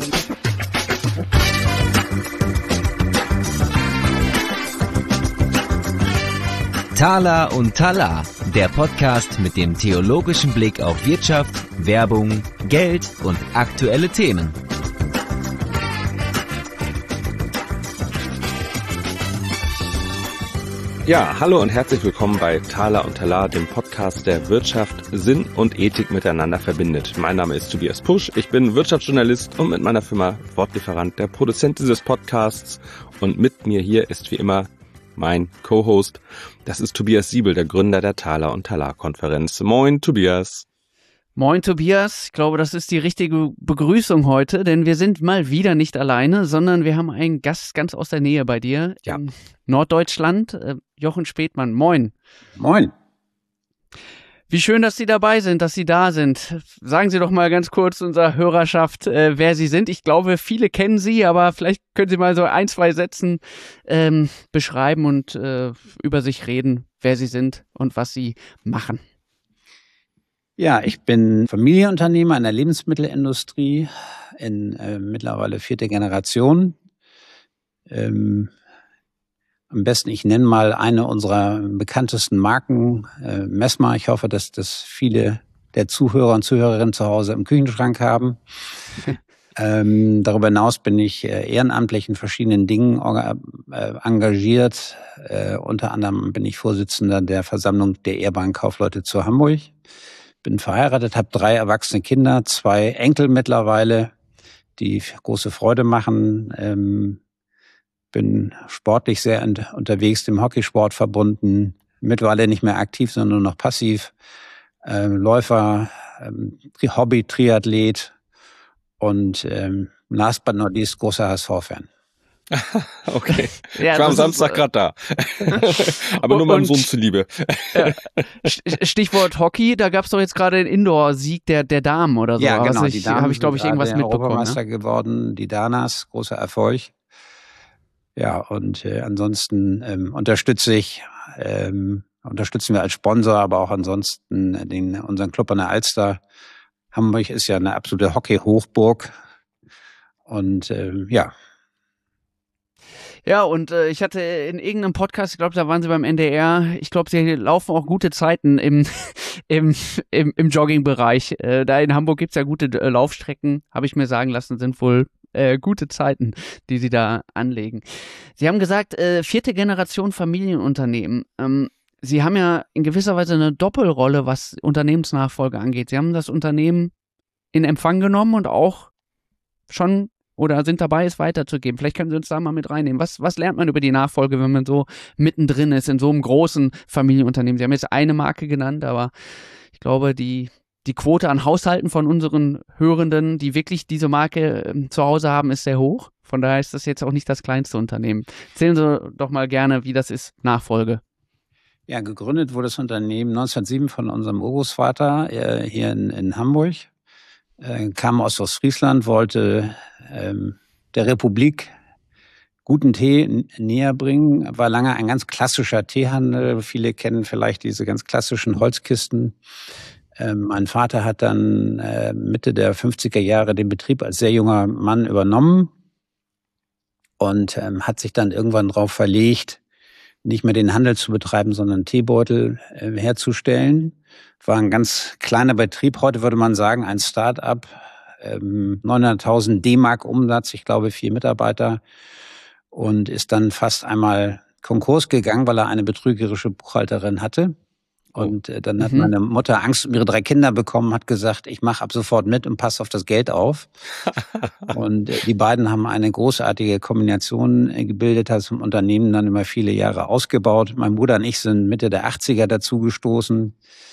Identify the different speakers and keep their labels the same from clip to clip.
Speaker 1: Thaler und Talar, der Podcast mit dem theologischen Blick auf Wirtschaft, Werbung, Geld und aktuelle Themen.
Speaker 2: Ja, hallo und herzlich willkommen bei Thaler und Talar, dem Podcast, der Wirtschaft, Sinn und Ethik miteinander verbindet. Mein Name ist Tobias Pusch, ich bin Wirtschaftsjournalist und mit meiner Firma Wortlieferant der Produzent dieses Podcasts. Und mit mir hier ist wie immer mein Co-Host, das ist Tobias Siebel, der Gründer der Thaler und Talar Konferenz. Moin Tobias.
Speaker 3: Moin Tobias, ich glaube, das ist die richtige Begrüßung heute, denn wir sind mal wieder nicht alleine, sondern wir haben einen Gast ganz aus der Nähe bei dir in Norddeutschland, Jochen Späthmann. Moin.
Speaker 4: Moin.
Speaker 3: Wie schön, dass Sie dabei sind, dass Sie da sind. Sagen Sie doch mal ganz kurz unserer Hörerschaft, wer Sie sind. Ich glaube, viele kennen Sie, aber vielleicht können Sie mal so ein, zwei Sätzen beschreiben und über sich reden, wer Sie sind und was Sie machen.
Speaker 4: Ja, ich bin Familienunternehmer in der Lebensmittelindustrie in mittlerweile 4. Generation. Am besten, ich nenne mal eine unserer bekanntesten Marken, Messmer. Ich hoffe, dass das viele der Zuhörer und Zuhörerinnen zu Hause im Küchenschrank haben. Darüber hinaus bin ich ehrenamtlich in verschiedenen Dingen engagiert. Unter anderem bin ich Vorsitzender der Versammlung der ehrbaren Kaufleute zu Hamburg. Bin verheiratet, habe 3 erwachsene Kinder, 2 Enkel mittlerweile, die große Freude machen. Bin sportlich sehr unterwegs, dem Hockeysport verbunden, mittlerweile nicht mehr aktiv, sondern nur noch passiv. Läufer, Hobby-Triathlet und last but not least großer HSV-Fan.
Speaker 2: Okay,
Speaker 3: ja,
Speaker 2: ich war am Samstag gerade da, aber nur meinem Sohn zuliebe.
Speaker 3: Ja. Stichwort Hockey, da gab es doch jetzt gerade den Indoor-Sieg der Damen oder so.
Speaker 4: Ja, genau,
Speaker 3: die Damen habe ich, glaube ich, irgendwas mitbekommen.
Speaker 4: Europameister geworden, die Danas, großer Erfolg. Ja, und ansonsten unterstützen wir als Sponsor, aber auch ansonsten unseren Club an der Alster. Hamburg ist ja eine absolute Hockey-Hochburg. Und ja.
Speaker 3: Ja, und ich hatte in irgendeinem Podcast, ich glaube, da waren Sie beim NDR, ich glaube, Sie laufen auch gute Zeiten im Jogging-Bereich. Da in Hamburg gibt's ja gute Laufstrecken, habe ich mir sagen lassen, sind wohl gute Zeiten, die Sie da anlegen. Sie haben gesagt, 4. Generation Familienunternehmen. Sie haben ja in gewisser Weise eine Doppelrolle, was Unternehmensnachfolge angeht. Sie haben das Unternehmen in Empfang genommen und auch schon oder sind dabei, es weiterzugeben. Vielleicht können Sie uns da mal mit reinnehmen. Was lernt man über die Nachfolge, wenn man so mittendrin ist in so einem großen Familienunternehmen? Sie haben jetzt eine Marke genannt, aber ich glaube, die Quote an Haushalten von unseren Hörenden, die wirklich diese Marke zu Hause haben, ist sehr hoch. Von daher ist das jetzt auch nicht das kleinste Unternehmen. Erzählen Sie doch mal gerne, wie das ist, Nachfolge.
Speaker 4: Ja, gegründet wurde das Unternehmen 1907 von unserem Urgroßvater hier in Hamburg. Kam aus Ostfriesland, wollte der Republik guten Tee näher bringen. War lange ein ganz klassischer Teehandel. Viele kennen vielleicht diese ganz klassischen Holzkisten. Mein Vater hat dann Mitte der 50er Jahre den Betrieb als sehr junger Mann übernommen und hat sich dann irgendwann darauf verlegt, nicht mehr den Handel zu betreiben, sondern Teebeutel herzustellen. War ein ganz kleiner Betrieb, heute würde man sagen ein Start-up, 900.000 D-Mark Umsatz, ich glaube 4 Mitarbeiter und ist dann fast einmal Konkurs gegangen, weil er eine betrügerische Buchhalterin hatte. Und dann hat meine Mutter Angst um ihre 3 Kinder bekommen, hat gesagt, ich mache ab sofort mit und passe auf das Geld auf. Und die beiden haben eine großartige Kombination gebildet, hat das Unternehmen dann über viele Jahre ausgebaut. Mein Bruder und ich sind Mitte der 80er dazugestoßen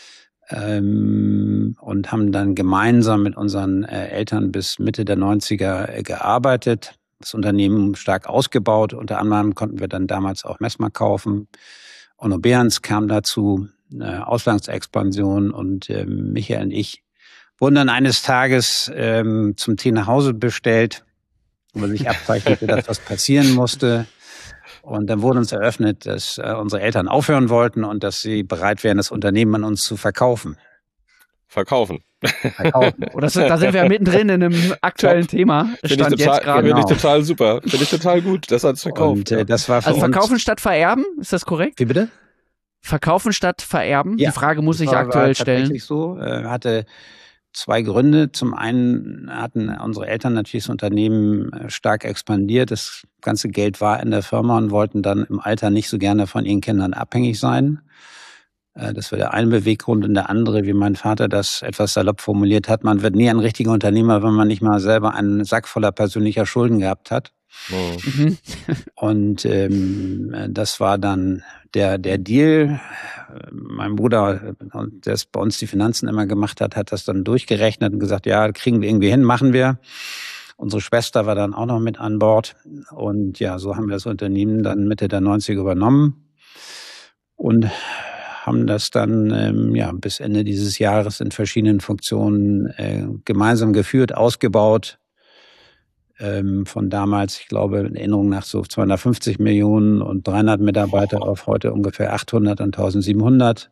Speaker 4: und haben dann gemeinsam mit unseren Eltern bis Mitte der 90er gearbeitet. Das Unternehmen stark ausgebaut. Unter anderem konnten wir dann damals auch Messmer kaufen. Onno Behrens kam dazu. Auslandsexpansion und Michael und ich wurden dann eines Tages zum Tee nach Hause bestellt, weil sich abzeichnete, dass was passieren musste. Und dann wurde uns eröffnet, dass unsere Eltern aufhören wollten und dass sie bereit wären, das Unternehmen an uns zu verkaufen.
Speaker 2: Verkaufen.
Speaker 3: Da sind wir ja mittendrin in einem aktuellen Thema.
Speaker 2: Finde ich total super. Finde ich total gut, dass er es verkauft.
Speaker 4: Und, das war für
Speaker 3: also verkaufen statt vererben, ist das korrekt?
Speaker 4: Wie bitte?
Speaker 3: Verkaufen statt vererben?
Speaker 4: Ja,
Speaker 3: die Frage muss ich aktuell
Speaker 4: war
Speaker 3: stellen.
Speaker 4: Tatsächlich so. Hatte zwei Gründe. Zum einen hatten unsere Eltern natürlich das Unternehmen stark expandiert. Das ganze Geld war in der Firma und wollten dann im Alter nicht so gerne von ihren Kindern abhängig sein. Das war der eine Beweggrund. Und der andere, wie mein Vater das etwas salopp formuliert hat, man wird nie ein richtiger Unternehmer, wenn man nicht mal selber einen Sack voller persönlicher Schulden gehabt hat.
Speaker 2: Mhm.
Speaker 4: Und das war dann der Deal. Mein Bruder, der es bei uns die Finanzen immer gemacht hat, hat das dann durchgerechnet und gesagt, ja, kriegen wir irgendwie hin, machen wir. Unsere Schwester war dann auch noch mit an Bord. Und ja, so haben wir das Unternehmen dann Mitte der 90er übernommen und haben das dann bis Ende dieses Jahres in verschiedenen Funktionen gemeinsam geführt, ausgebaut. Von damals, ich glaube, in Erinnerung nach so 250 Millionen und 300 Mitarbeiter auf heute ungefähr 800 und 1700.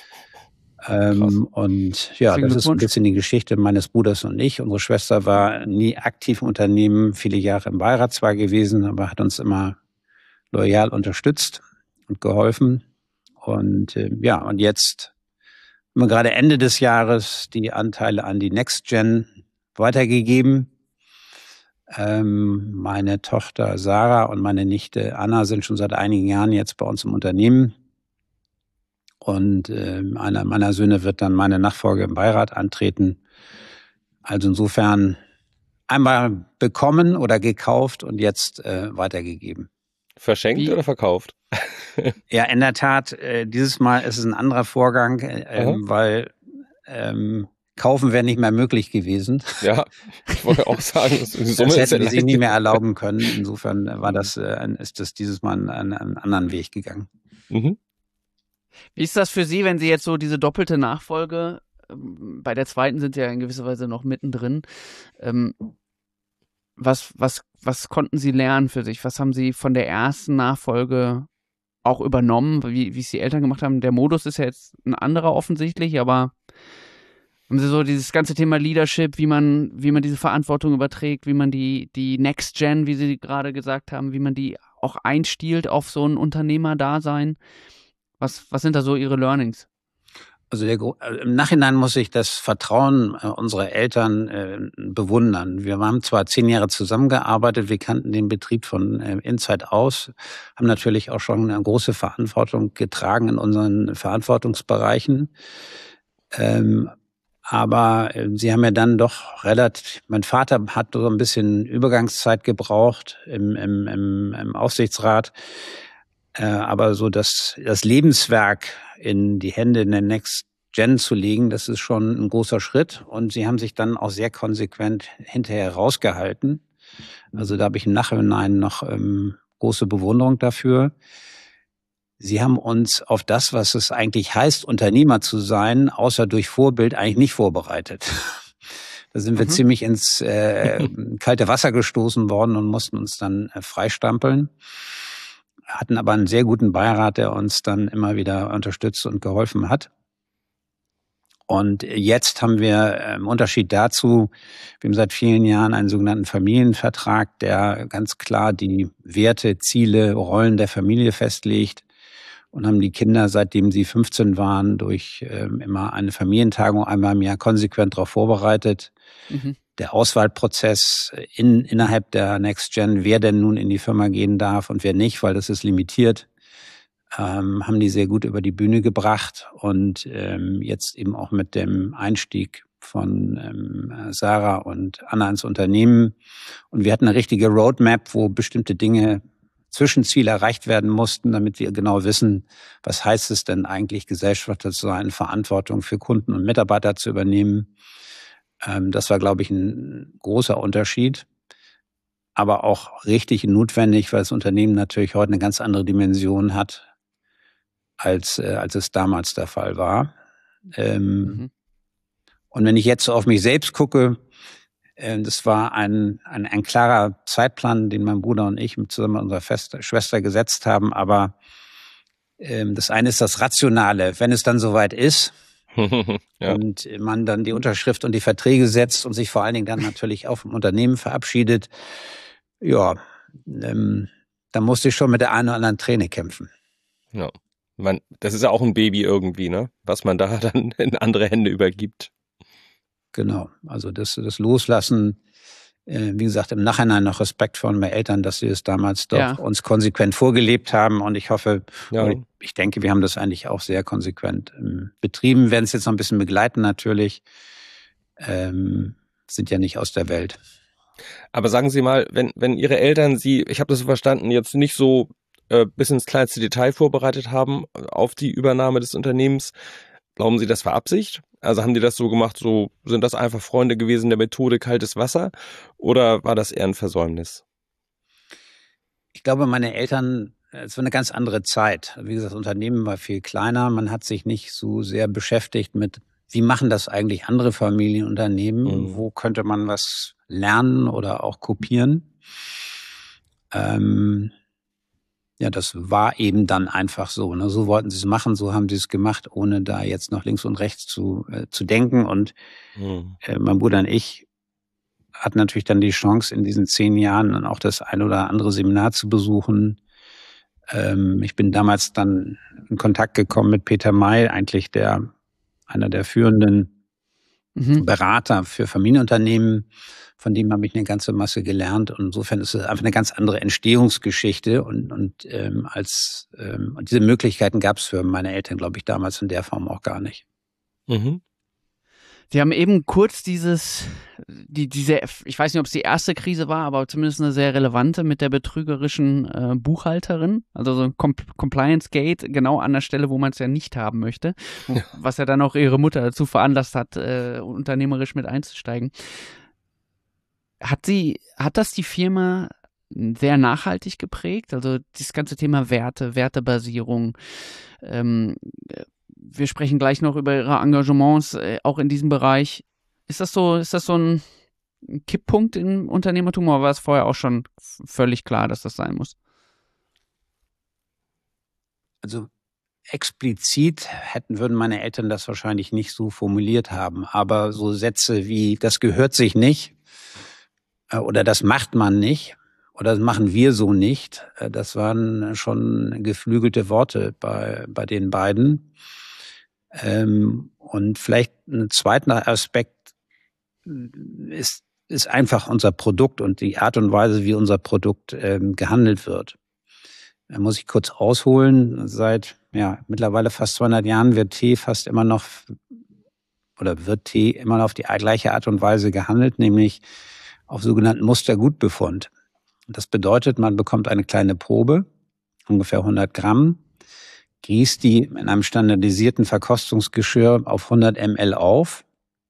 Speaker 4: Und ja, das ist ein bisschen die Geschichte meines Bruders und ich. Unsere Schwester war nie aktiv im Unternehmen, viele Jahre im Beirat zwar gewesen, aber hat uns immer loyal unterstützt und geholfen. Und und jetzt haben wir gerade Ende des Jahres die Anteile an die NextGen weitergegeben. Meine Tochter Sarah und meine Nichte Anna sind schon seit einigen Jahren jetzt bei uns im Unternehmen. Und einer meiner Söhne wird dann meine Nachfolge im Beirat antreten. Also insofern einmal bekommen oder gekauft und jetzt weitergegeben.
Speaker 2: Verschenkt oder verkauft?
Speaker 4: Ja, in der Tat, dieses Mal ist es ein anderer Vorgang, weil kaufen wäre nicht mehr möglich gewesen.
Speaker 2: Ja, ich wollte auch sagen,
Speaker 4: das hätten sie nicht mehr erlauben können. Insofern ist das dieses Mal einen anderen Weg gegangen.
Speaker 2: Mhm.
Speaker 3: Wie ist das für Sie, wenn Sie jetzt so diese doppelte Nachfolge, bei der zweiten sind Sie ja in gewisser Weise noch mittendrin, was konnten Sie lernen für sich? Was haben Sie von der ersten Nachfolge auch übernommen, wie es die Eltern gemacht haben? Der Modus ist ja jetzt ein anderer offensichtlich, aber haben Sie so dieses ganze Thema Leadership, wie man diese Verantwortung überträgt, wie man die Next Gen, wie Sie gerade gesagt haben, wie man die auch einstiehlt auf so ein Unternehmerdasein? Was sind da so Ihre Learnings?
Speaker 4: Also im Nachhinein muss ich das Vertrauen unserer Eltern bewundern. Wir haben zwar 10 Jahre zusammengearbeitet, wir kannten den Betrieb von Inside aus, haben natürlich auch schon eine große Verantwortung getragen in unseren Verantwortungsbereichen. Aber sie haben ja dann doch mein Vater hat so ein bisschen Übergangszeit gebraucht im Aufsichtsrat. Aber so das Lebenswerk in die Hände in der Next Gen zu legen, das ist schon ein großer Schritt. Und sie haben sich dann auch sehr konsequent hinterher rausgehalten. Also da habe ich im Nachhinein noch große Bewunderung dafür. Sie haben uns auf das, was es eigentlich heißt, Unternehmer zu sein, außer durch Vorbild eigentlich nicht vorbereitet. Da sind wir ziemlich ins kalte Wasser gestoßen worden und mussten uns dann freistampeln. Hatten aber einen sehr guten Beirat, der uns dann immer wieder unterstützt und geholfen hat. Und jetzt haben wir im Unterschied dazu, wir haben seit vielen Jahren einen sogenannten Familienvertrag, der ganz klar die Werte, Ziele, Rollen der Familie festlegt und haben die Kinder, seitdem sie 15 waren, durch immer eine Familientagung einmal im Jahr konsequent darauf vorbereitet. Mhm. Der Auswahlprozess innerhalb der Next Gen, wer denn nun in die Firma gehen darf und wer nicht, weil das ist limitiert, haben die sehr gut über die Bühne gebracht. Und jetzt eben auch mit dem Einstieg von Sarah und Anna ins Unternehmen. Und wir hatten eine richtige Roadmap, wo bestimmte Dinge, Zwischenziele erreicht werden mussten, damit wir genau wissen, was heißt es denn eigentlich, Gesellschafter zu sein, Verantwortung für Kunden und Mitarbeiter zu übernehmen. Das war, glaube ich, ein großer Unterschied, aber auch richtig notwendig, weil das Unternehmen natürlich heute eine ganz andere Dimension hat, als es damals der Fall war. Und wenn ich jetzt so auf mich selbst gucke, das war ein klarer Zeitplan, den mein Bruder und ich zusammen mit unserer Schwester gesetzt haben, aber das eine ist das Rationale. Wenn es dann soweit ist,
Speaker 2: Ja.
Speaker 4: Und man dann die Unterschrift und die Verträge setzt und sich vor allen Dingen dann natürlich auch vom Unternehmen verabschiedet. Ja, da musste ich schon mit der einen oder anderen Träne kämpfen.
Speaker 2: Ja. Das ist ja auch ein Baby irgendwie, ne? Was man da dann in andere Hände übergibt.
Speaker 4: Genau, also das Loslassen, wie gesagt, im Nachhinein noch Respekt von meinen Eltern, dass sie es damals doch uns konsequent vorgelebt haben. Und ich hoffe, ich denke, wir haben das eigentlich auch sehr konsequent betrieben. Wir werden es jetzt noch ein bisschen begleiten natürlich, sind ja nicht aus der Welt.
Speaker 2: Aber sagen Sie mal, wenn Ihre Eltern Sie, ich habe das so verstanden, jetzt nicht so bis ins kleinste Detail vorbereitet haben auf die Übernahme des Unternehmens, glauben Sie, das war Absicht? Also haben die das so gemacht, so sind das einfach Freunde gewesen der Methode kaltes Wasser oder war das eher ein Versäumnis?
Speaker 4: Ich glaube, meine Eltern, es war eine ganz andere Zeit. Wie gesagt, das Unternehmen war viel kleiner. Man hat sich nicht so sehr beschäftigt mit, wie machen das eigentlich andere Familienunternehmen? Wo könnte man was lernen oder auch kopieren? Ja, das war eben dann einfach so. Ne? So wollten sie es machen, so haben sie es gemacht, ohne da jetzt noch links und rechts zu denken. Und mein Bruder und ich hatten natürlich dann die Chance, in diesen 10 Jahren dann auch das ein oder andere Seminar zu besuchen. Ich bin damals dann in Kontakt gekommen mit Peter May, eigentlich einer der führenden Berater für Familienunternehmen. Von dem habe ich eine ganze Masse gelernt. Und insofern ist es einfach eine ganz andere Entstehungsgeschichte. Und diese Möglichkeiten gab es für meine Eltern, glaube ich, damals in der Form auch gar nicht.
Speaker 2: Mhm.
Speaker 3: Sie haben eben kurz diese, ich weiß nicht, ob es die erste Krise war, aber zumindest eine sehr relevante mit der betrügerischen Buchhalterin, also so ein Compliance Gate, genau an der Stelle, wo man es ja nicht haben möchte, was ja dann auch ihre Mutter dazu veranlasst hat, unternehmerisch mit einzusteigen. Hat das die Firma sehr nachhaltig geprägt? Also dieses ganze Thema Wertebasierung. Wir sprechen gleich noch über Ihre Engagements auch in diesem Bereich. Ist das so ein Kipppunkt im Unternehmertum, oder war es vorher auch schon völlig klar, dass das sein muss?
Speaker 4: Also explizit würden meine Eltern das wahrscheinlich nicht so formuliert haben, aber so Sätze wie, das gehört sich nicht, oder das macht man nicht oder das machen wir so nicht. Das waren schon geflügelte Worte bei den beiden. Und vielleicht ein zweiter Aspekt ist einfach unser Produkt und die Art und Weise, wie unser Produkt gehandelt wird. Da muss ich kurz ausholen. Seit mittlerweile fast 200 Jahren wird Tee immer noch auf die gleiche Art und Weise gehandelt, nämlich auf sogenannten Mustergutbefund. Das bedeutet, man bekommt eine kleine Probe, ungefähr 100 Gramm, gießt die in einem standardisierten Verkostungsgeschirr auf 100 ml auf.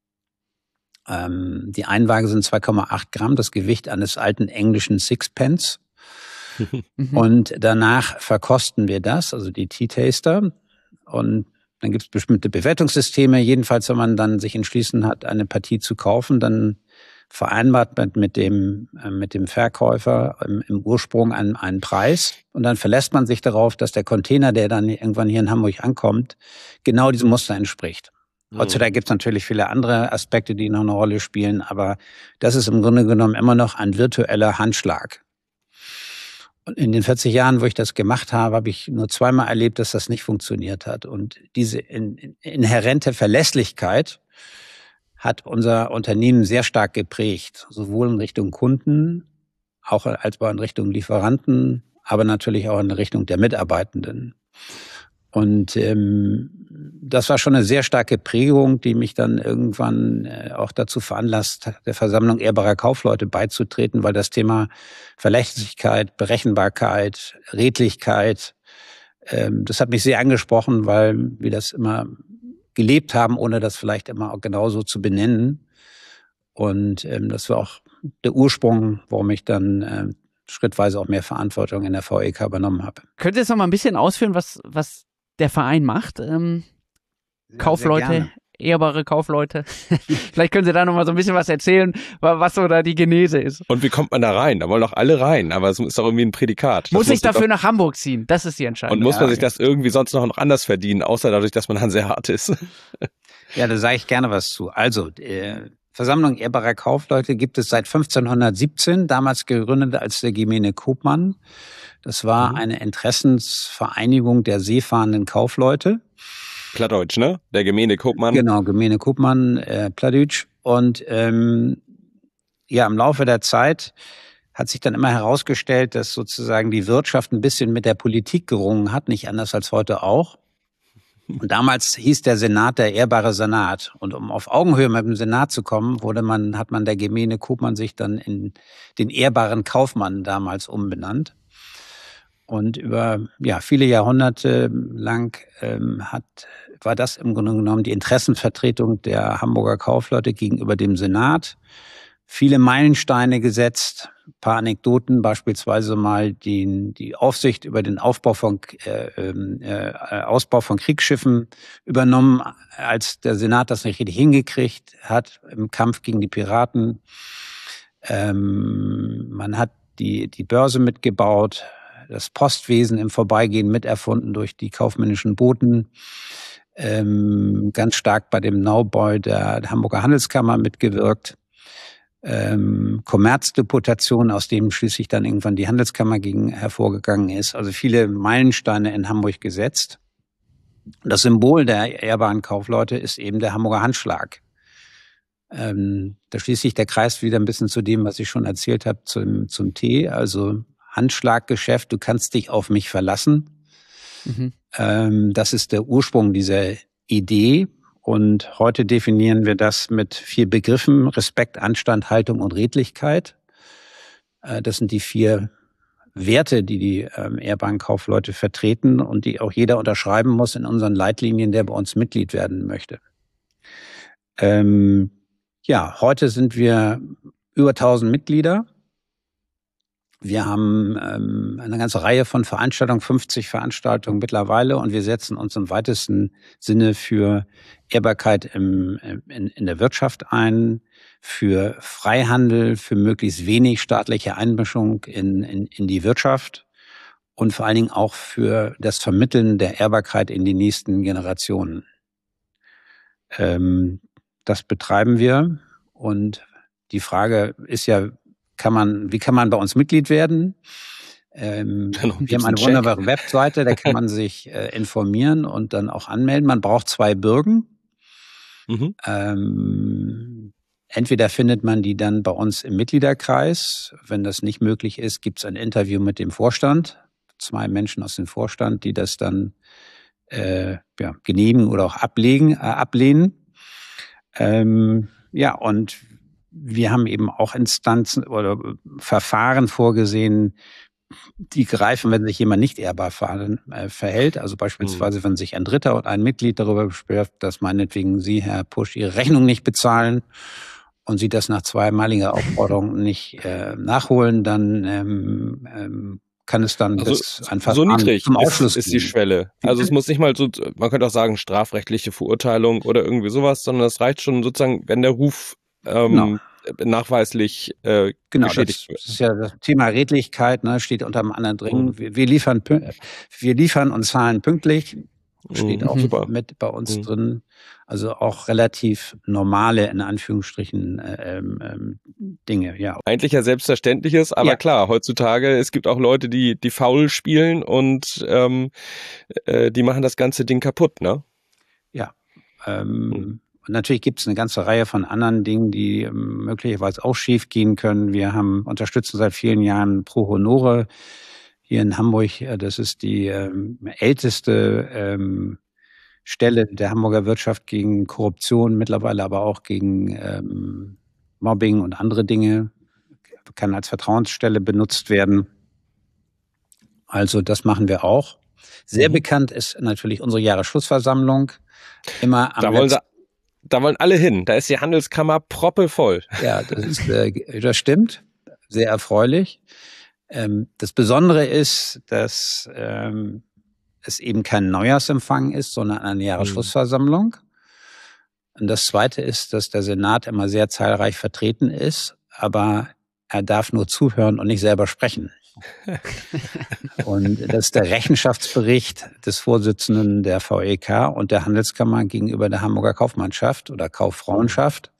Speaker 4: Die Einwaage sind 2,8 Gramm, das Gewicht eines alten englischen Sixpence. Und danach verkosten wir das, also die Tea-Taster. Und dann gibt es bestimmte Bewertungssysteme. Jedenfalls, wenn man dann sich entschließen hat, eine Partie zu kaufen, dann vereinbart mit dem Verkäufer im Ursprung einen Preis. Und dann verlässt man sich darauf, dass der Container, der dann irgendwann hier in Hamburg ankommt, genau diesem Muster entspricht. Heutzutage gibt es natürlich viele andere Aspekte, die noch eine Rolle spielen, aber das ist im Grunde genommen immer noch ein virtueller Handschlag. Und in den 40 Jahren, wo ich das gemacht habe, habe ich nur zweimal erlebt, dass das nicht funktioniert hat. Und diese inhärente Verlässlichkeit hat unser Unternehmen sehr stark geprägt, sowohl in Richtung Kunden, auch als auch in Richtung Lieferanten, aber natürlich auch in Richtung der Mitarbeitenden. Und das war schon eine sehr starke Prägung, die mich dann irgendwann auch dazu veranlasst hat, der Versammlung ehrbarer Kaufleute beizutreten, weil das Thema Verlässlichkeit, Berechenbarkeit, Redlichkeit, das hat mich sehr angesprochen, weil wir das immer gelebt haben, ohne das vielleicht immer auch genauso zu benennen. Und das war auch der Ursprung, warum ich dann schrittweise auch mehr Verantwortung in der VEK übernommen habe.
Speaker 3: Könnt ihr jetzt noch mal ein bisschen ausführen, was der Verein macht? Kaufleute, ehrbare Kaufleute. Vielleicht können Sie da noch mal so ein bisschen was erzählen, was so da die Genese ist.
Speaker 2: Und wie kommt man da rein? Da wollen doch alle rein, aber es ist doch irgendwie ein Prädikat.
Speaker 3: Muss ich dafür nach Hamburg ziehen? Das ist die Entscheidung.
Speaker 2: Und muss man sich das irgendwie sonst noch anders verdienen, außer dadurch, dass man Hanseat ist?
Speaker 4: Ja, da sage ich gerne was zu. Also, Versammlung ehrbarer Kaufleute gibt es seit 1517, damals gegründet als der Gemene Koopman. Das war eine Interessensvereinigung der seefahrenden Kaufleute.
Speaker 2: Plattdeutsch, ne? Der Gemene Koopman.
Speaker 4: Genau, Gemene Koopman, Plattdeutsch. Und ja, im Laufe der Zeit hat sich dann immer herausgestellt, dass sozusagen die Wirtschaft ein bisschen mit der Politik gerungen hat, nicht anders als heute auch. Und damals hieß der Senat der ehrbare Senat. Und um auf Augenhöhe mit dem Senat zu kommen, hat man der Gemene Koopman sich dann in den ehrbaren Kaufmann damals umbenannt. Und über viele Jahrhunderte lang war das im Grunde genommen die Interessenvertretung der Hamburger Kaufleute gegenüber dem Senat. Viele Meilensteine gesetzt, ein paar Anekdoten, beispielsweise mal die Aufsicht über den Ausbau von Kriegsschiffen übernommen, als der Senat das nicht richtig hingekriegt hat im Kampf gegen die Piraten. Man hat die Börse mitgebaut, das Postwesen im Vorbeigehen miterfunden durch die kaufmännischen Boten, ganz stark bei dem Neubau der Hamburger Handelskammer mitgewirkt. Kommerzdeputation, aus dem schließlich dann irgendwann die Handelskammer hervorgegangen ist. Also viele Meilensteine in Hamburg gesetzt. Das Symbol der ehrbaren Kaufleute ist eben der Hamburger Handschlag. Da schließt sich der Kreis wieder ein bisschen zu dem, was ich schon erzählt habe zum Tee. Also Handschlaggeschäft, du kannst dich auf mich verlassen. Das ist der Ursprung dieser Idee. Und heute definieren wir das mit 4 Begriffen: Respekt, Anstand, Haltung und Redlichkeit. Das sind die 4 Werte, die ehrbaren Kaufleute vertreten und die auch jeder unterschreiben muss in unseren Leitlinien, der bei uns Mitglied werden möchte. Heute sind wir über 1000 Mitglieder. Wir haben eine ganze Reihe von Veranstaltungen, 50 Veranstaltungen mittlerweile, und wir setzen uns im weitesten Sinne für Ehrbarkeit in der Wirtschaft ein, für Freihandel, für möglichst wenig staatliche Einmischung in die Wirtschaft und vor allen Dingen auch für das Vermitteln der Ehrbarkeit in die nächsten Generationen. Das betreiben wir, und die Frage ist ja, wie kann man bei uns Mitglied werden? Wir haben eine wunderbare Webseite, da kann man sich informieren und dann auch anmelden. Man braucht 2 Bürgen. Entweder findet man die dann bei uns im Mitgliederkreis. Wenn das nicht möglich ist, gibt es ein Interview mit dem Vorstand. 2 Menschen aus dem Vorstand, die das dann genehmigen oder auch ablehnen. Und wir haben eben auch Instanzen oder Verfahren vorgesehen, die greifen, wenn sich jemand nicht ehrbar verhält. Also beispielsweise, wenn sich ein Dritter und ein Mitglied darüber beschwert, dass meinetwegen Sie, Herr Pusch, Ihre Rechnung nicht bezahlen und Sie das nach 2-maliger Aufforderung nicht nachholen, dann kann es dann ein Verfahren
Speaker 2: so niedrig
Speaker 4: zum Aufschluss
Speaker 2: ist die Schwelle. Also es muss nicht mal so, man könnte auch sagen, strafrechtliche Verurteilung oder irgendwie sowas, sondern es reicht schon sozusagen, wenn der Ruf nachweislich geschädigt wird. Das ist
Speaker 4: ja das Thema Redlichkeit, ne, steht unter einem anderen drin. Wir liefern und zahlen pünktlich, steht auch mit bei uns drin. Also auch relativ normale, in Anführungsstrichen, Dinge, ja.
Speaker 2: Eigentlich ja Selbstverständliches, aber klar, heutzutage, es gibt auch Leute, die faul spielen und die machen das ganze Ding kaputt, ne?
Speaker 4: Ja, und natürlich gibt es eine ganze Reihe von anderen Dingen, die möglicherweise auch schief gehen können. Wir unterstützen seit vielen Jahren Pro Honore hier in Hamburg. Das ist die älteste Stelle der Hamburger Wirtschaft gegen Korruption, mittlerweile aber auch gegen Mobbing und andere Dinge. Kann als Vertrauensstelle benutzt werden. Also das machen wir auch. Sehr bekannt ist natürlich unsere Jahresschlussversammlung. Immer am
Speaker 2: Da wollen alle hin. Da ist die Handelskammer proppevoll.
Speaker 4: Ja, das stimmt. Sehr erfreulich. Das Besondere ist, dass es eben kein Neujahrsempfang ist, sondern eine Jahresschlussversammlung. Und das Zweite ist, dass der Senat immer sehr zahlreich vertreten ist, aber er darf nur zuhören und nicht selber sprechen. Und das ist der Rechenschaftsbericht des Vorsitzenden der VEK und der Handelskammer gegenüber der Hamburger Kaufmannschaft oder Kauffrauenschaft.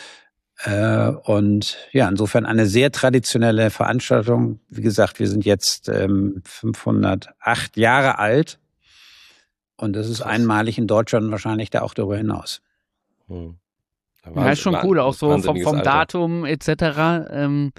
Speaker 4: Und ja, insofern eine sehr traditionelle Veranstaltung. Wie gesagt, wir sind jetzt 508 Jahre alt und das ist einmalig in Deutschland und wahrscheinlich da auch darüber hinaus.
Speaker 3: Ja, ist schon cool, auch so vom Datum etc.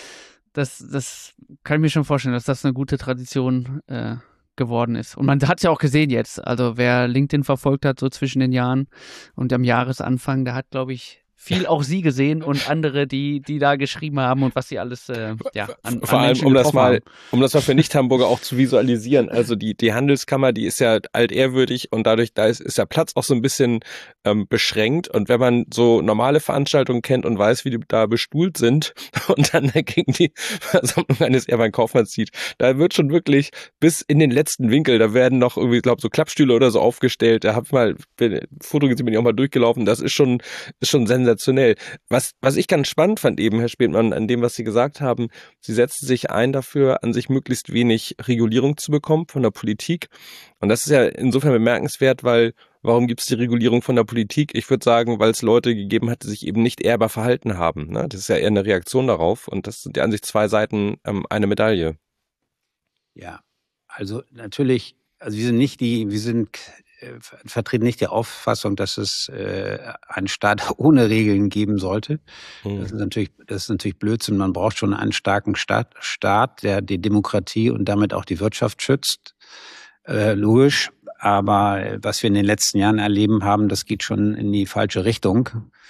Speaker 3: Das kann ich mir schon vorstellen, dass das eine gute Tradition geworden ist. Und man hat es ja auch gesehen jetzt. Also wer LinkedIn verfolgt hat, so zwischen den Jahren und am Jahresanfang, der hat, glaube ich, viel auch Sie gesehen und andere, die da geschrieben haben und was sie alles an
Speaker 2: vor allem, um das mal für Nicht-Hamburger auch zu visualisieren. Also die Handelskammer, die ist ja altehrwürdig und dadurch da ist der Platz auch so ein bisschen beschränkt. Und wenn man so normale Veranstaltungen kennt und weiß, wie die da bestuhlt sind und dann dagegen die Versammlung eines Kaufmanns sieht, da wird schon wirklich bis in den letzten Winkel, da werden noch irgendwie, ich glaube, so Klappstühle oder so aufgestellt. Da habe ich mal ein Foto gesehen, bin ich auch mal durchgelaufen. Das ist schon sensationell. Was ich ganz spannend fand eben, Herr Späthmann, an dem, was Sie gesagt haben, Sie setzen sich ein dafür, an sich möglichst wenig Regulierung zu bekommen von der Politik. Und das ist ja insofern bemerkenswert, weil warum gibt es die Regulierung von der Politik? Ich würde sagen, weil es Leute gegeben hat, die sich eben nicht ehrbar verhalten haben. Ne? Das ist ja eher eine Reaktion darauf und das sind ja an sich zwei Seiten eine Medaille.
Speaker 4: Ja, also natürlich, also wir vertreten nicht die Auffassung, dass es einen Staat ohne Regeln geben sollte. Das ist natürlich Blödsinn. Man braucht schon einen starken Staat, der die Demokratie und damit auch die Wirtschaft schützt. Logisch. Aber was wir in den letzten Jahren erleben haben, das geht schon in die falsche Richtung.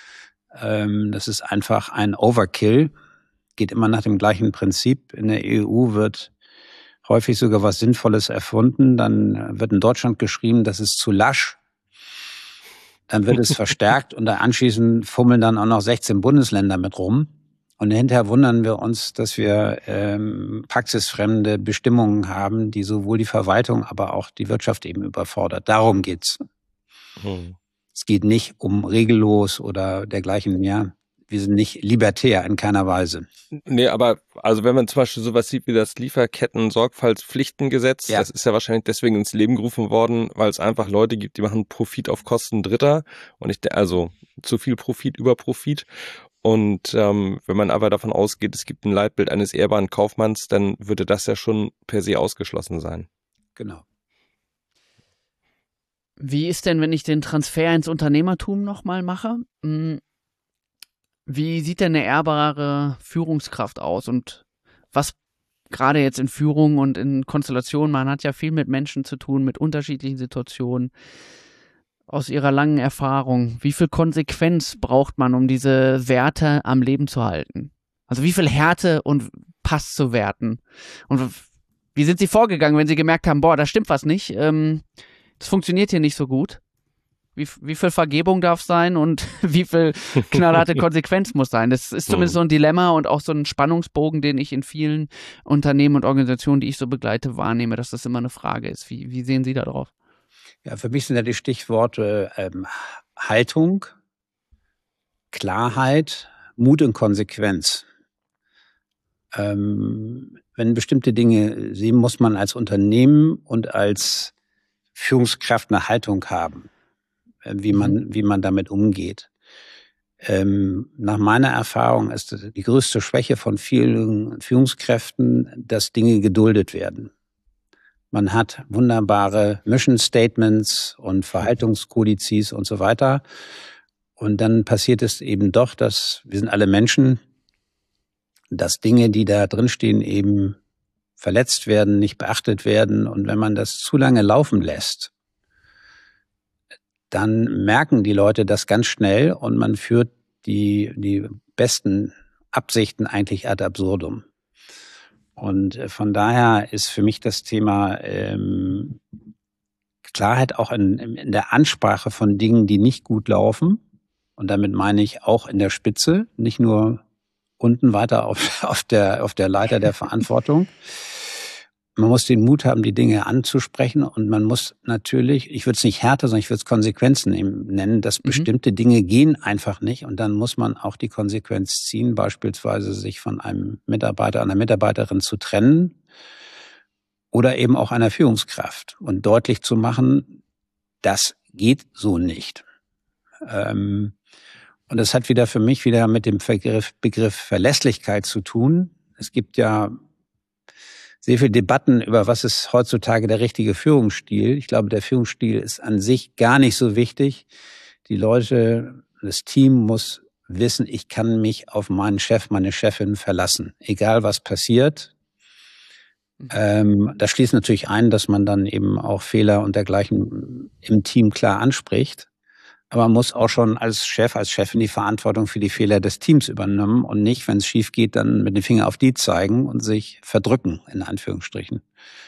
Speaker 4: Das ist einfach ein Overkill. Geht immer nach dem gleichen Prinzip. In der EU wird häufig sogar was Sinnvolles erfunden. Dann wird in Deutschland geschrieben, das ist zu lasch. Dann wird es verstärkt und anschließend fummeln dann auch noch 16 Bundesländer mit rum. Und hinterher wundern wir uns, dass wir praxisfremde Bestimmungen haben, die sowohl die Verwaltung, aber auch die Wirtschaft eben überfordert. Darum geht's. Es geht nicht um regellos oder dergleichen, ja. Wir sind nicht libertär in keiner Weise.
Speaker 2: Nee, aber also wenn man zum Beispiel sowas sieht wie das Lieferketten-Sorgfaltspflichtengesetz, das ist ja wahrscheinlich deswegen ins Leben gerufen worden, weil es einfach Leute gibt, die machen Profit auf Kosten Dritter und also zu viel Profit über Profit. Und wenn man aber davon ausgeht, es gibt ein Leitbild eines ehrbaren Kaufmanns, dann würde das ja schon per se ausgeschlossen sein.
Speaker 4: Genau.
Speaker 3: Wie ist denn, wenn ich den Transfer ins Unternehmertum nochmal mache? Wie sieht denn eine ehrbare Führungskraft aus? Und was gerade jetzt in Führung und in Konstellation, man hat ja viel mit Menschen zu tun, mit unterschiedlichen Situationen. Aus Ihrer langen Erfahrung, wie viel Konsequenz braucht man, um diese Werte am Leben zu halten? Also wie viel Härte und Pass zu werten? Und wie sind Sie vorgegangen, wenn Sie gemerkt haben, da stimmt was nicht, das funktioniert hier nicht so gut? Wie viel Vergebung darf sein und wie viel knallharte Konsequenz muss sein? Das ist zumindest so ein Dilemma und auch so ein Spannungsbogen, den ich in vielen Unternehmen und Organisationen, die ich so begleite, wahrnehme, dass das immer eine Frage ist. Wie sehen Sie da drauf?
Speaker 4: Ja, für mich sind ja die Stichworte Haltung, Klarheit, Mut und Konsequenz. Wenn bestimmte Dinge sehen, muss man als Unternehmen und als Führungskraft eine Haltung haben, wie man damit umgeht. Nach meiner Erfahrung ist die größte Schwäche von vielen Führungskräften, dass Dinge geduldet werden. Man hat wunderbare Mission Statements und Verhaltenskodizes und so weiter. Und dann passiert es eben doch, dass wir sind alle Menschen, dass Dinge, die da drinstehen, eben verletzt werden, nicht beachtet werden. Und wenn man das zu lange laufen lässt, dann merken die Leute das ganz schnell und man führt die besten Absichten eigentlich ad absurdum. Und von daher ist für mich das Thema Klarheit auch in der Ansprache von Dingen, die nicht gut laufen. Und damit meine ich auch in der Spitze, nicht nur unten weiter auf der Leiter der Verantwortung. man muss den Mut haben, die Dinge anzusprechen und man muss natürlich, ich würde es nicht Härte, sondern ich würde es Konsequenzen nennen, dass bestimmte Dinge gehen einfach nicht und dann muss man auch die Konsequenz ziehen, beispielsweise sich von einem Mitarbeiter, einer Mitarbeiterin zu trennen oder eben auch einer Führungskraft und deutlich zu machen, das geht so nicht. Und das hat wieder für mich wieder mit dem Begriff Verlässlichkeit zu tun. Es gibt ja sehr viele Debatten über, was ist heutzutage der richtige Führungsstil. Ich glaube, der Führungsstil ist an sich gar nicht so wichtig. Die Leute, das Team muss wissen, ich kann mich auf meinen Chef, meine Chefin verlassen, egal was passiert. Das schließt natürlich ein, dass man dann eben auch Fehler und dergleichen im Team klar anspricht. Aber man muss auch schon als Chef, als Chefin die Verantwortung für die Fehler des Teams übernehmen und nicht, wenn es schief geht, dann mit dem Finger auf die zeigen und sich verdrücken, in Anführungsstrichen.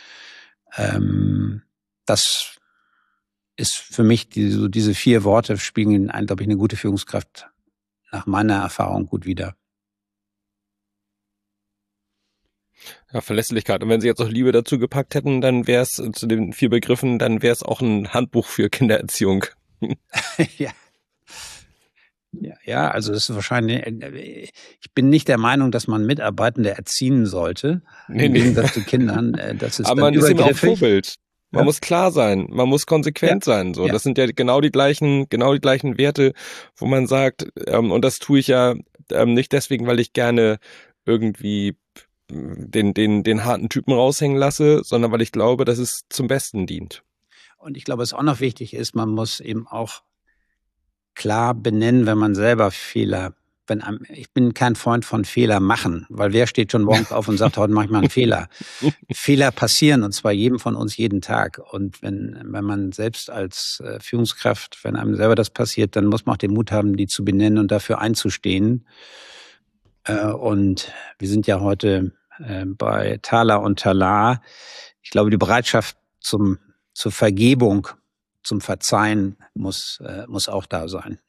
Speaker 4: Das ist für mich, diese 4 Worte spiegeln, glaube ich, eine gute Führungskraft nach meiner Erfahrung gut wider.
Speaker 2: Ja, Verlässlichkeit. Und wenn Sie jetzt noch Liebe dazu gepackt hätten, dann wäre es zu den 4 Begriffen, dann wäre es auch ein Handbuch für Kindererziehung.
Speaker 4: Ja, also das ist wahrscheinlich, ich bin nicht der Meinung, dass man Mitarbeitende erziehen sollte, im Gegensatz zu Kindern. Das ist
Speaker 2: aber
Speaker 4: dann
Speaker 2: man ist immer auch
Speaker 4: übergriffig.
Speaker 2: Vorbild. Man muss klar sein, man muss konsequent sein. So, das sind ja genau die gleichen Werte, wo man sagt, und das tue ich ja nicht deswegen, weil ich gerne irgendwie den harten Typen raushängen lasse, sondern weil ich glaube, dass es zum Besten dient.
Speaker 4: Und ich glaube, was auch noch wichtig ist, man muss eben auch klar benennen, wenn man selber ich bin kein Freund von Fehler machen, weil wer steht schon morgens auf und sagt, heute mache ich mal einen Fehler. Fehler passieren und zwar jedem von uns jeden Tag. Und wenn man selbst als Führungskraft, wenn einem selber das passiert, dann muss man auch den Mut haben, die zu benennen und dafür einzustehen. Und wir sind ja heute bei Thaler und Talar. Ich glaube, die Bereitschaft zur Vergebung, zum Verzeihen muss auch da sein.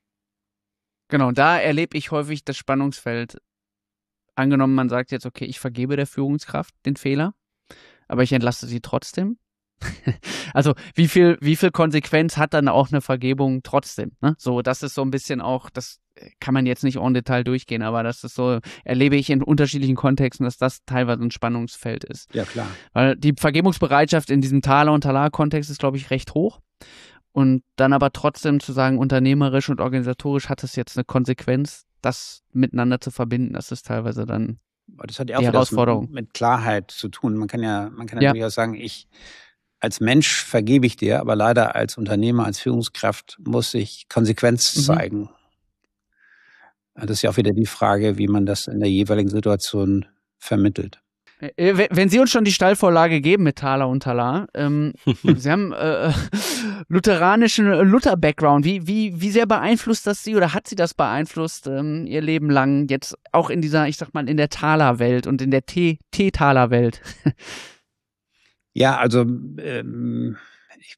Speaker 3: Genau, da erlebe ich häufig das Spannungsfeld. Angenommen, man sagt jetzt, okay, ich vergebe der Führungskraft den Fehler, aber ich entlasse sie trotzdem. Also wie viel Konsequenz hat dann auch eine Vergebung trotzdem? Ne? So, das ist so ein bisschen auch, das kann man jetzt nicht en Detail durchgehen, aber das ist so, erlebe ich in unterschiedlichen Kontexten, dass das teilweise ein Spannungsfeld ist.
Speaker 4: Ja, klar.
Speaker 3: Weil die Vergebungsbereitschaft in diesem Thaler- und Talar-Kontext ist, glaube ich, recht hoch. Und dann aber trotzdem zu sagen, unternehmerisch und organisatorisch hat es jetzt eine Konsequenz, das miteinander zu verbinden, das ist teilweise dann
Speaker 4: das hat ja auch
Speaker 3: die Herausforderung.
Speaker 4: Mit Klarheit zu tun. Man kann natürlich auch sagen, als Mensch vergebe ich dir, aber leider als Unternehmer, als Führungskraft muss ich Konsequenz zeigen. Das ist ja auch wieder die Frage, wie man das in der jeweiligen Situation vermittelt.
Speaker 3: Wenn Sie uns schon die Steilvorlage geben mit Thaler und Talar, Sie haben lutheranischen Luther-Background. Wie sehr beeinflusst das Sie oder hat Sie das beeinflusst Ihr Leben lang jetzt auch in dieser, ich sag mal, in der Thaler-Welt und in der T-Thaler-Welt?
Speaker 4: Ja, also ich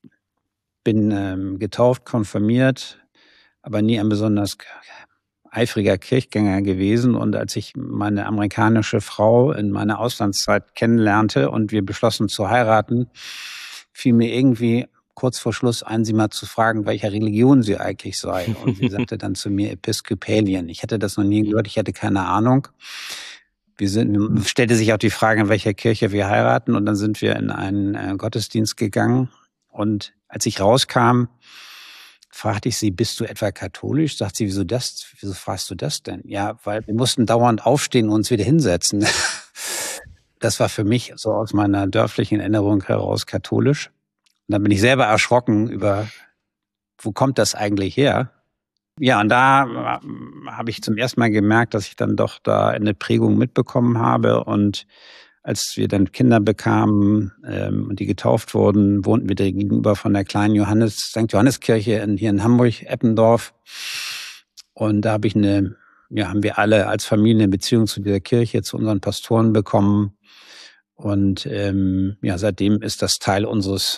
Speaker 4: bin getauft, konfirmiert, aber nie ein besonders eifriger Kirchgänger gewesen. Und als ich meine amerikanische Frau in meiner Auslandszeit kennenlernte und wir beschlossen zu heiraten, fiel mir irgendwie kurz vor Schluss ein, sie mal zu fragen, welcher Religion sie eigentlich sei. Und sie sagte dann zu mir Episcopalian. Ich hatte das noch nie gehört, ich hatte keine Ahnung. Stellte sich auch die Frage, in welcher Kirche wir heiraten. Und dann sind wir in einen Gottesdienst gegangen. Und als ich rauskam, fragte ich sie, bist du etwa katholisch? Sagt sie, wieso fragst du das denn? Ja, weil wir mussten dauernd aufstehen und uns wieder hinsetzen. Das war für mich so aus meiner dörflichen Erinnerung heraus katholisch. Und dann bin ich selber erschrocken über, wo kommt das eigentlich her? Ja, und da habe ich zum ersten Mal gemerkt, dass ich dann doch da eine Prägung mitbekommen habe. Und als wir dann Kinder bekamen und die getauft wurden, wohnten wir gegenüber von der kleinen St. Johanneskirche hier in Hamburg, Eppendorf. Und da haben wir alle als Familie eine Beziehung zu dieser Kirche, zu unseren Pastoren bekommen. Und seitdem ist das Teil unseres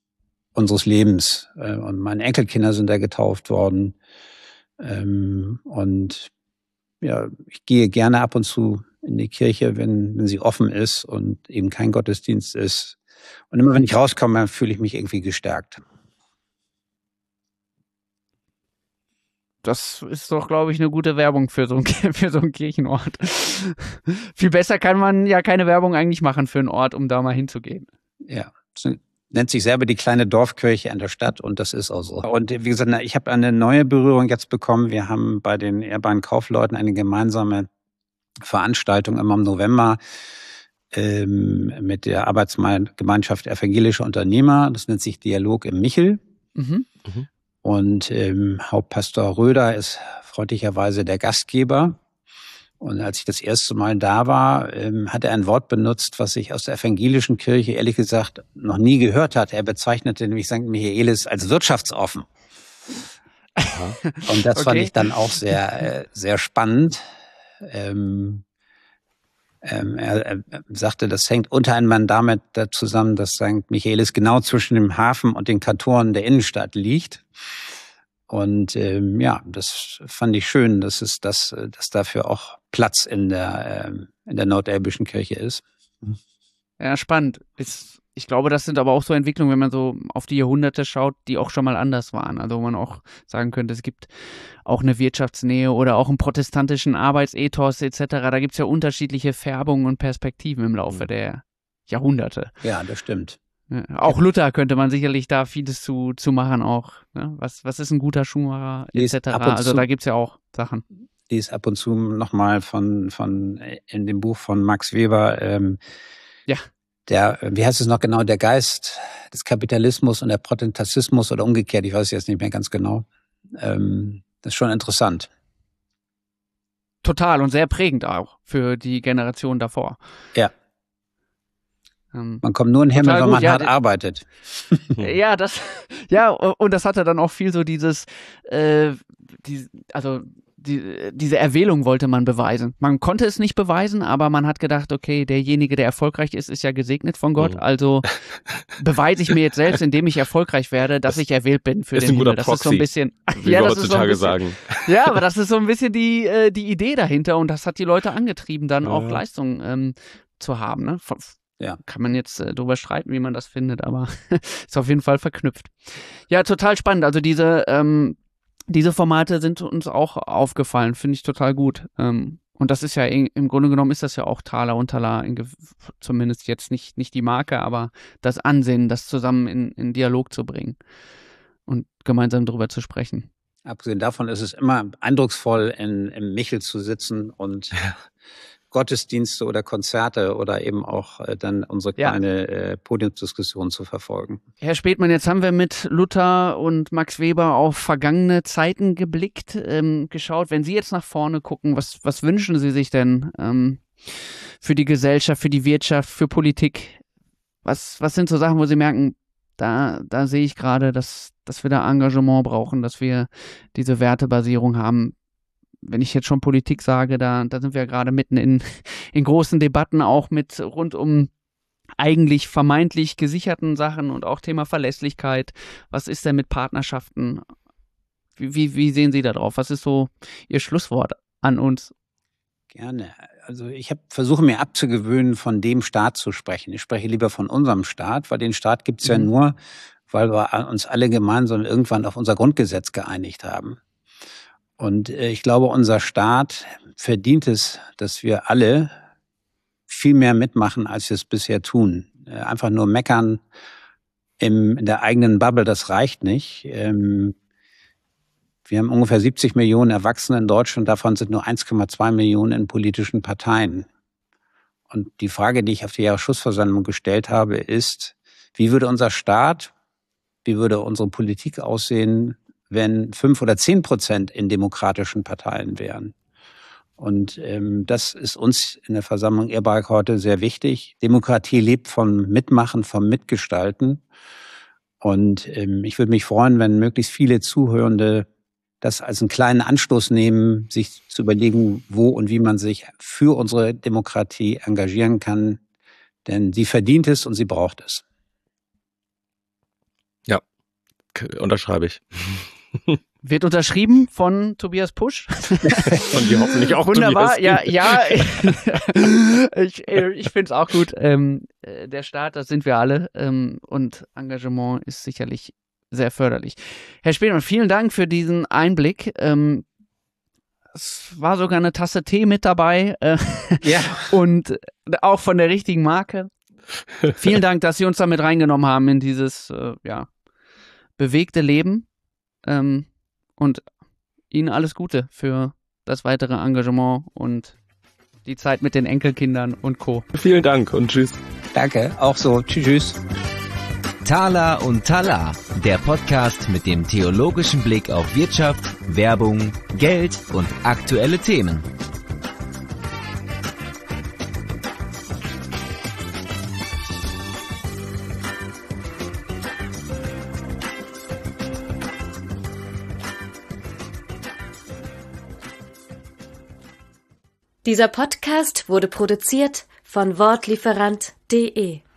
Speaker 4: Lebens. Und meine Enkelkinder sind da getauft worden. Und ja, ich gehe gerne ab und zu in die Kirche, wenn sie offen ist und eben kein Gottesdienst ist. Und immer wenn ich rauskomme, fühle ich mich irgendwie gestärkt.
Speaker 3: Das ist doch, glaube ich, eine gute Werbung für so einen Kirchenort. Viel besser kann man ja keine Werbung eigentlich machen für einen Ort, um da mal hinzugehen.
Speaker 4: Ja, das nennt sich selber die kleine Dorfkirche in der Stadt und das ist auch so. Und wie gesagt, ich habe eine neue Berührung jetzt bekommen. Wir haben bei den ehrbaren Kaufleuten eine gemeinsame Veranstaltung immer im November mit der Arbeitsgemeinschaft Evangelische Unternehmer. Das nennt sich Dialog im Michel.
Speaker 3: Mhm.
Speaker 4: Und Hauptpastor Röder ist freundlicherweise der Gastgeber. Und als ich das erste Mal da war, hat er ein Wort benutzt, was ich aus der evangelischen Kirche ehrlich gesagt noch nie gehört hatte. Er bezeichnete nämlich St. Michaelis als wirtschaftsoffen. Und das fand ich dann auch sehr, sehr spannend. Er sagte, das hängt unter anderem damit zusammen, dass St. Michaelis genau zwischen dem Hafen und den Kantoren der Innenstadt liegt. Und das fand ich schön, dass dafür auch Platz in der nordelbischen Kirche ist.
Speaker 3: Ja, spannend. Ich glaube, das sind aber auch so Entwicklungen, wenn man so auf die Jahrhunderte schaut, die auch schon mal anders waren. Also wo man auch sagen könnte, es gibt auch eine Wirtschaftsnähe oder auch einen protestantischen Arbeitsethos etc. Da gibt es ja unterschiedliche Färbungen und Perspektiven im Laufe der Jahrhunderte.
Speaker 4: Ja, das stimmt.
Speaker 3: Ja, auch Luther könnte man sicherlich da vieles zu machen auch. Ne? Was ist ein guter Schuhmacher etc. Also da gibt es ja auch Sachen.
Speaker 4: Die ist ab und zu nochmal von in dem Buch von Max Weber. Wie heißt es noch genau, der Geist des Kapitalismus und der Protestantismus oder umgekehrt, ich weiß es jetzt nicht mehr ganz genau. Das ist schon interessant.
Speaker 3: Total und sehr prägend auch für die Generation davor.
Speaker 4: Ja. Man kommt nur in den Himmel, wenn man hart arbeitet.
Speaker 3: Ja, und das hatte dann auch viel so diese Erwählung wollte man beweisen. Man konnte es nicht beweisen, aber man hat gedacht, okay, derjenige, der erfolgreich ist, ist ja gesegnet von Gott. Also beweise ich mir jetzt selbst, indem ich erfolgreich werde, dass ich erwählt bin für den Himmel. Das ist so ein bisschen,
Speaker 2: wie wir heutzutage sagen.
Speaker 3: Ja, aber das ist so ein bisschen die Idee dahinter und das hat die Leute angetrieben, dann auch Leistung zu haben. Ne? Ja. Kann man jetzt drüber streiten, wie man das findet, aber ist auf jeden Fall verknüpft. Ja, total spannend. Also diese Formate sind uns auch aufgefallen, finde ich total gut. Und das ist ja im Grunde genommen ist das ja auch Thaler und Talar, zumindest jetzt nicht die Marke, aber das Ansinnen, das zusammen in Dialog zu bringen und gemeinsam darüber zu sprechen.
Speaker 4: Abgesehen davon ist es immer eindrucksvoll, im Michel zu sitzen und Gottesdienste oder Konzerte oder eben auch dann unsere kleine Podiumsdiskussion zu verfolgen.
Speaker 3: Herr Späthmann, jetzt haben wir mit Luther und Max Weber auf vergangene Zeiten geblickt, geschaut. Wenn Sie jetzt nach vorne gucken, was wünschen Sie sich denn für die Gesellschaft, für die Wirtschaft, für Politik? Was sind so Sachen, wo Sie merken, da sehe ich gerade, dass wir da Engagement brauchen, dass wir diese Wertebasierung haben? Wenn ich jetzt schon Politik sage, da sind wir ja gerade mitten in großen Debatten auch mit rund um eigentlich vermeintlich gesicherten Sachen und auch Thema Verlässlichkeit. Was ist denn mit Partnerschaften? Wie sehen Sie da drauf? Was ist so Ihr Schlusswort an uns?
Speaker 4: Gerne. Also ich versuche mir abzugewöhnen, von dem Staat zu sprechen. Ich spreche lieber von unserem Staat, weil den Staat gibt es ja nur, weil wir uns alle gemeinsam irgendwann auf unser Grundgesetz geeinigt haben. Und ich glaube, unser Staat verdient es, dass wir alle viel mehr mitmachen, als wir es bisher tun. Einfach nur meckern in der eigenen Bubble, das reicht nicht. Wir haben ungefähr 70 Millionen Erwachsene in Deutschland, davon sind nur 1,2 Millionen in politischen Parteien. Und die Frage, die ich auf die Jahresschussversammlung gestellt habe, ist, wie würde unser Staat, wie würde unsere Politik aussehen, wenn 5 oder 10% in demokratischen Parteien wären. Und das ist uns in der Versammlung Ehrbark heute sehr wichtig. Demokratie lebt vom Mitmachen, vom Mitgestalten. Und ich würde mich freuen, wenn möglichst viele Zuhörende das als einen kleinen Anstoß nehmen, sich zu überlegen, wo und wie man sich für unsere Demokratie engagieren kann. Denn sie verdient es und sie braucht es.
Speaker 2: Ja, unterschreibe ich.
Speaker 3: Wird unterschrieben von Tobias Pusch.
Speaker 2: Von dir hoffentlich auch.
Speaker 3: Wunderbar,
Speaker 2: Tobias.
Speaker 3: ja. Ich finde es auch gut. Der Staat, das sind wir alle. Und Engagement ist sicherlich sehr förderlich. Herr Spehlmann, vielen Dank für diesen Einblick. Es war sogar eine Tasse Tee mit dabei.
Speaker 4: Ja.
Speaker 3: Und auch von der richtigen Marke. Vielen Dank, dass Sie uns da mit reingenommen haben in dieses bewegte Leben. Und Ihnen alles Gute für das weitere Engagement und die Zeit mit den Enkelkindern und Co.
Speaker 2: Vielen Dank und tschüss.
Speaker 4: Danke, auch so. Tschüss.
Speaker 1: Tala und Tala, der Podcast mit dem theologischen Blick auf Wirtschaft, Werbung, Geld und aktuelle Themen.
Speaker 5: Dieser Podcast wurde produziert von Wortlieferant.de